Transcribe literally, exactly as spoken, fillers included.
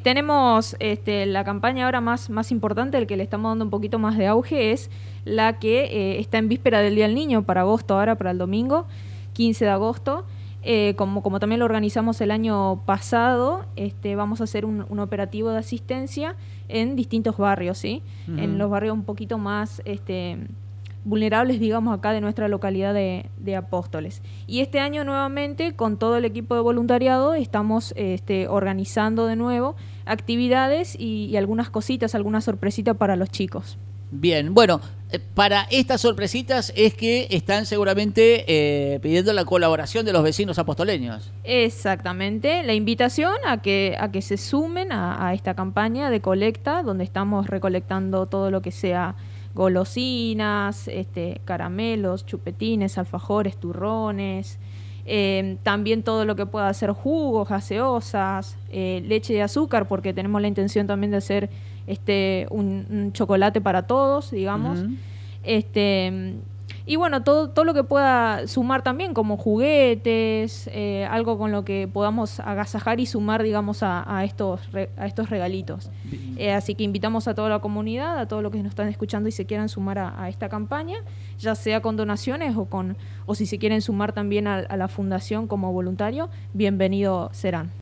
tenemos este, la campaña ahora más, más importante, el que le estamos dando un poquito más de auge, es la que eh, está en víspera del Día del Niño, para agosto ahora, para el domingo, quince de agosto. Eh, como, como también lo organizamos el año pasado, este, vamos a hacer un, un operativo de asistencia en distintos barrios, ¿sí? Uh-huh. En los barrios un poquito más este, vulnerables, digamos, acá de nuestra localidad de, de Apóstoles. Y este año nuevamente, con todo el equipo de voluntariado, estamos este, organizando de nuevo actividades y, y algunas cositas, algunas sorpresitas para los chicos. Bien, bueno, para estas sorpresitas es que están seguramente eh, pidiendo la colaboración de los vecinos apostoleños. Exactamente, la invitación a que, a que se sumen a, a esta campaña de colecta, donde estamos recolectando todo lo que sea golosinas, este, caramelos, chupetines, alfajores, turrones, eh, también todo lo que pueda ser jugos, gaseosas, eh, leche de azúcar, porque tenemos la intención también de hacer este un, un chocolate para todos, digamos. Uh-huh. Este y bueno, todo todo lo que pueda sumar también, como juguetes, eh, algo con lo que podamos agasajar y sumar, digamos, a, a estos re, a estos regalitos. Eh, así que invitamos a toda la comunidad, a todos los que nos están escuchando y se quieran sumar a, a esta campaña, ya sea con donaciones o con o si se quieren sumar también a, a la fundación como voluntario, bienvenido serán.